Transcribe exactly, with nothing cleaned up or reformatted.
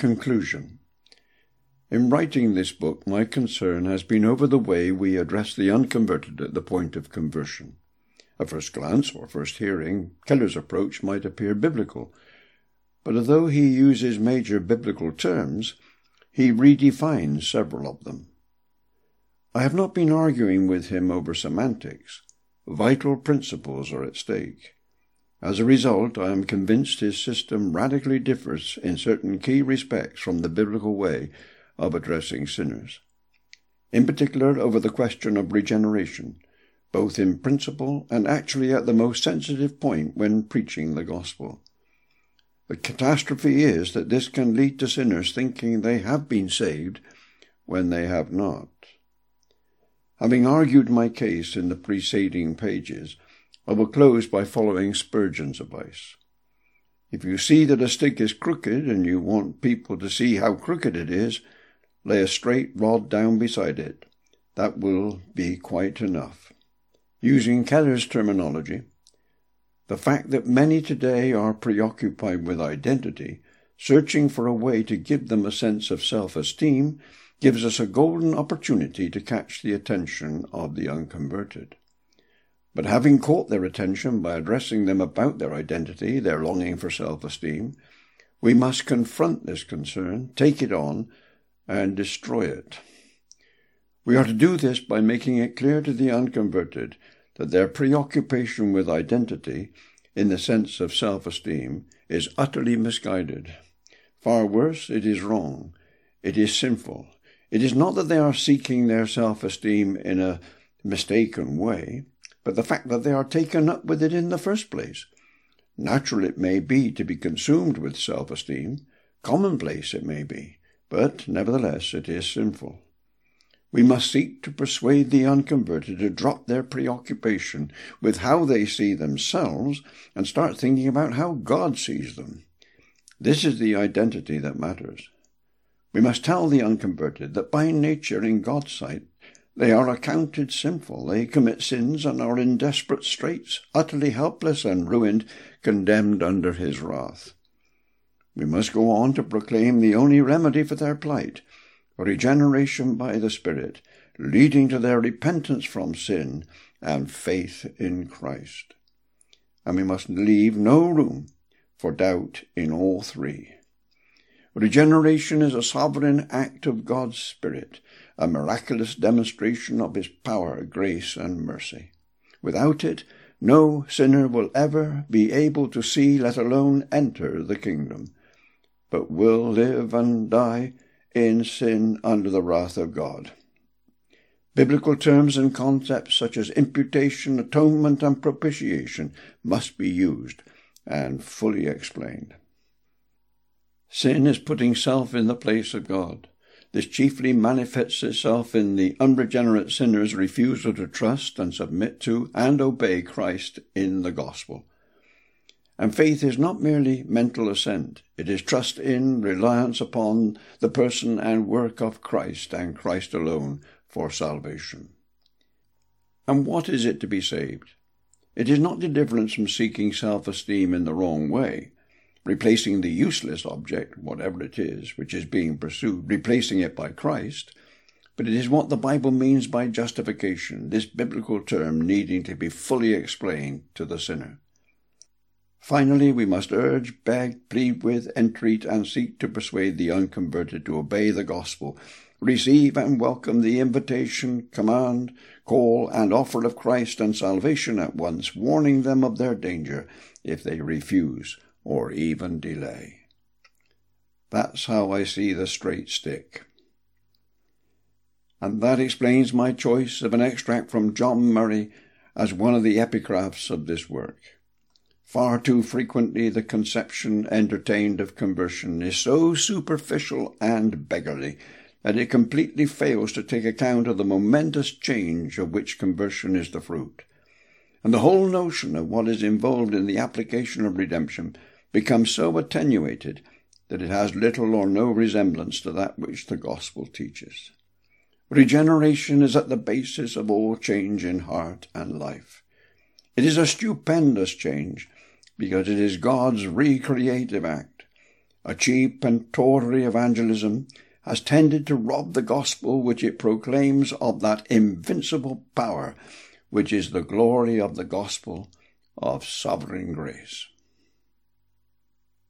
Conclusion. In writing this book, my concern has been over the way we address the unconverted at the point of conversion. At first glance, or first hearing, Keller's approach might appear biblical, but although he uses major biblical terms, he redefines several of them. I have not been arguing with him over semantics. Vital principles are at stake. As a result, I am convinced his system radically differs in certain key respects from the biblical way of addressing sinners. In particular, over the question of regeneration, both in principle and actually at the most sensitive point when preaching the gospel. The catastrophe is that this can lead to sinners thinking they have been saved when they have not. Having argued my case in the preceding pages, I will close by following Spurgeon's advice. If you see that a stick is crooked and you want people to see how crooked it is, lay a straight rod down beside it. That will be quite enough. Using Keller's terminology, the fact that many today are preoccupied with identity, searching for a way to give them a sense of self-esteem, gives us a golden opportunity to catch the attention of the unconverted. But having caught their attention by addressing them about their identity, their longing for self-esteem, we must confront this concern, take it on, and destroy it. We are to do this by making it clear to the unconverted that their preoccupation with identity, in the sense of self-esteem, is utterly misguided. Far worse, it is wrong. It is sinful. It is not that they are seeking their self-esteem in a mistaken way, but the fact that they are taken up with it in the first place. Natural it may be to be consumed with self-esteem, commonplace it may be, but nevertheless it is sinful. We must seek to persuade the unconverted to drop their preoccupation with how they see themselves and start thinking about how God sees them. This is the identity that matters. We must tell the unconverted that by nature in God's sight they are accounted sinful. They commit sins and are in desperate straits, utterly helpless and ruined, condemned under his wrath. We must go on to proclaim the only remedy for their plight, regeneration by the Spirit, leading to their repentance from sin and faith in Christ. And we must leave no room for doubt in all three. Regeneration is a sovereign act of God's Spirit, a miraculous demonstration of his power, grace, and mercy. Without it, no sinner will ever be able to see, let alone enter the kingdom, but will live and die in sin under the wrath of God. Biblical terms and concepts such as imputation, atonement, and propitiation must be used and fully explained. Sin is putting self in the place of God. This chiefly manifests itself in the unregenerate sinner's refusal to trust and submit to and obey Christ in the gospel. And faith is not merely mental assent. It is trust in, reliance upon the person and work of Christ and Christ alone for salvation. And what is it to be saved? It is not deliverance from seeking self-esteem in the wrong way, replacing the useless object, whatever it is, which is being pursued, replacing it by Christ, but it is what the Bible means by justification, this biblical term needing to be fully explained to the sinner. Finally, we must urge, beg, plead with, entreat, and seek to persuade the unconverted to obey the gospel, receive and welcome the invitation, command, call, and offer of Christ and salvation at once, warning them of their danger if they refuse or even delay. That's how I see the straight stick. And that explains my choice of an extract from John Murray as one of the epigraphs of this work. Far too frequently the conception entertained of conversion is so superficial and beggarly that it completely fails to take account of the momentous change of which conversion is the fruit. And the whole notion of what is involved in the application of redemption becomes so attenuated that it has little or no resemblance to that which the gospel teaches. Regeneration is at the basis of all change in heart and life. It is a stupendous change, because it is God's recreative act, A cheap and tawdry evangelism has tended to rob the gospel which it proclaims of that invincible power which is the glory of the gospel of sovereign grace.